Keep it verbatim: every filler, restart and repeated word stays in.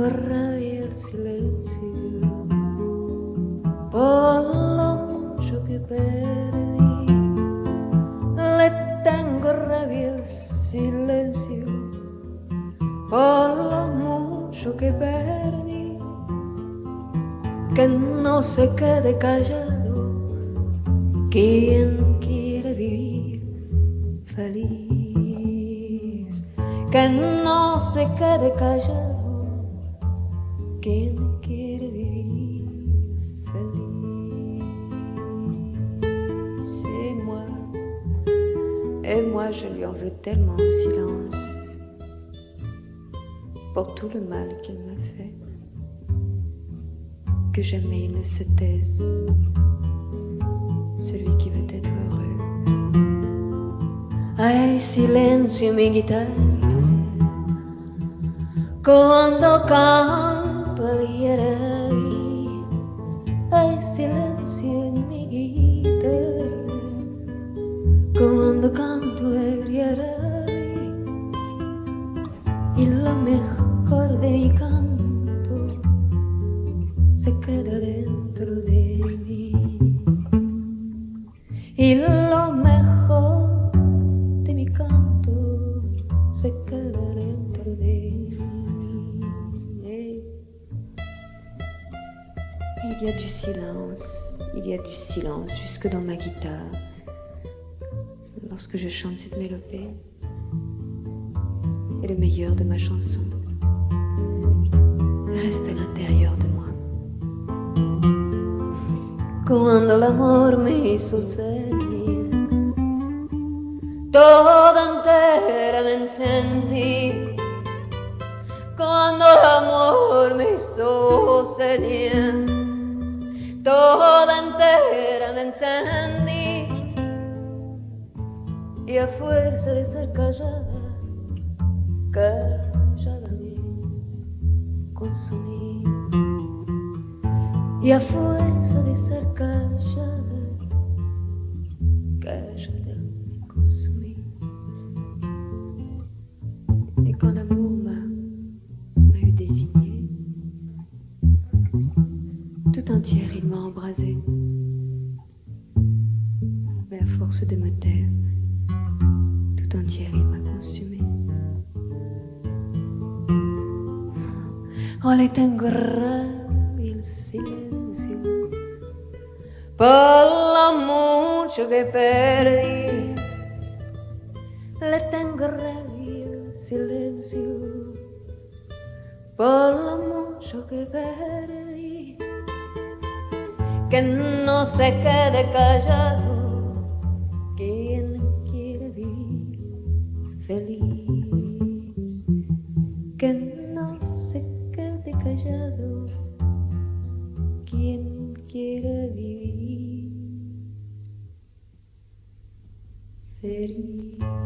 rabia el silencio por lo mucho que perdí. Le tengo rabia el silencio por lo mucho que perdí. Que no se quede callado quien quiere vivir feliz. Que no se quede callado quien quiere vivir feliz. Et moi, et moi je lui en veux tellement au silence pour tout le mal qu'il m'a fait, que jamais il ne se taise, celui qui veut être heureux. Ay, silencio mi guitarra, cuando canto el Yaraví. Ay, silencio en mi guitarra, cuando canto el Yaraví. Y lo mejor de mi canto se queda dentro de mí. Y lo mejor de mi canto se queda dentro de mí. Il y a du silence, il y a du silence jusque dans ma guitare. Lorsque je chante cette mélopée, et le meilleur de ma chanson reste à l'intérieur de moi. Cuando el amor me hizo sentir toda entera me encendí. Cuando el amor me hizo sentir toda entera me encendí. Y a fuerza de ser callada, callada me consumí. Y a fuerza de ser callada, callada me consumí. Et quand l'amour m'a, m'a eu désigné, tout entière il m'a embrasé. Mais à force de me taire, tout entière il m'a consumé. Oh, le tengo rabia el silencio por lo mucho que perdí. Le tengo rabia el silencio por lo mucho que perdí. Que no se quede callado quien quiere vivir feliz. Que no se quede callado quien quiere vivir feliz.